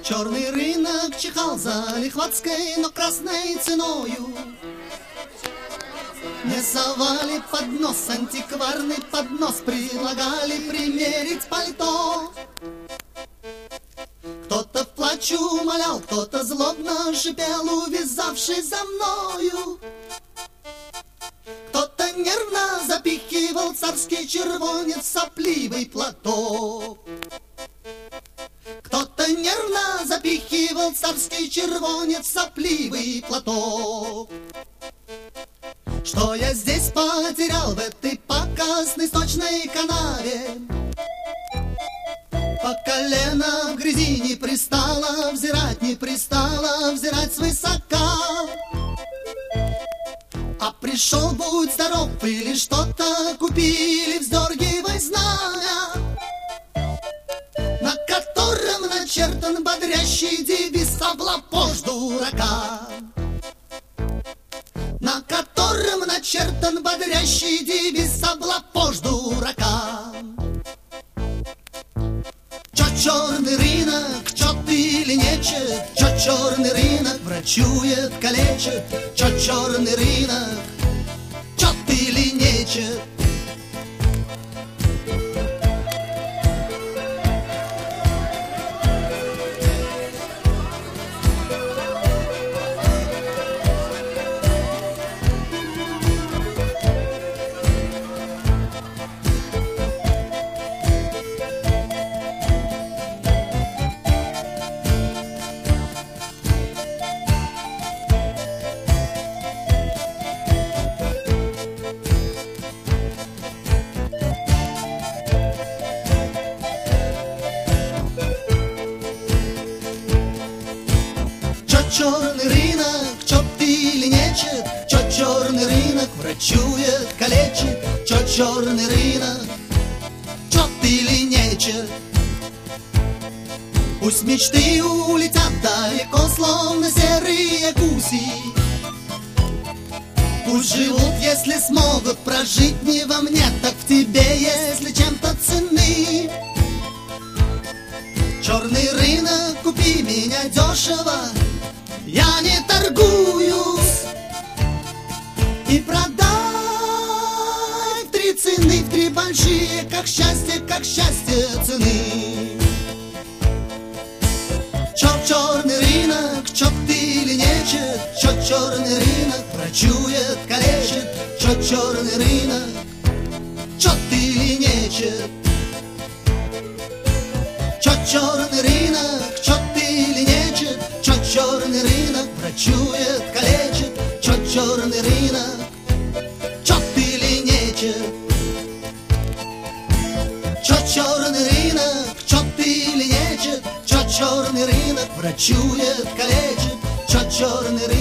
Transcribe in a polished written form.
Черный рынок чихал за лихватской, но красной ценою. Не совали поднос, антикварный поднос, предлагали примерить пальто. Кто-то в плачу умолял, кто-то злобно шипел, увязавшись за мною. Кто-то нервно запихивал царский червонец в сопливый платок. Кто-то нервно запихивал царский червонец в сопливый платок. Что я здесь потерял в этой показной сточной канаве? По колено в грязи не пристало взирать, не пристало взирать свысока. А пришел, будь здоров, или что-то купили, вздергивай знамя, на котором начертан бодрящий девиз «Облапошь дурака», на котором начертан бодрящий девиз «Облапошь дурака». Чё черный рынок, чё ты или нечет, чё черный рынок врачует, калечит, чё черный рынок, чё ты или нечет. Черный рынок, чё ты или нечет, чё черный рынок врачует, калечит, чё черный рынок, чё ты или нечет. Пусть мечты улетят далеко, словно серые гуси. Пусть живут, если смогут прожить, не во мне, так в тебе, если чем-то ценны. Черный рынок, купи меня дешево, я не торгуюсь, и продай в 3 цены, в 3 большие, как счастье цены. Чё черный рынок, чё ты или нечет, чё черный рынок врачует, калечит, чё черный рынок, чё ты или нечет. Чё черный рынок, чё ты или нечет, чё черный рынок врачует, калечит, чё черный рынок, чё ты или нечет. Чё черный рынок, чё ты или нечет, чё черный рынок врачует, калечит, чё черный рынок.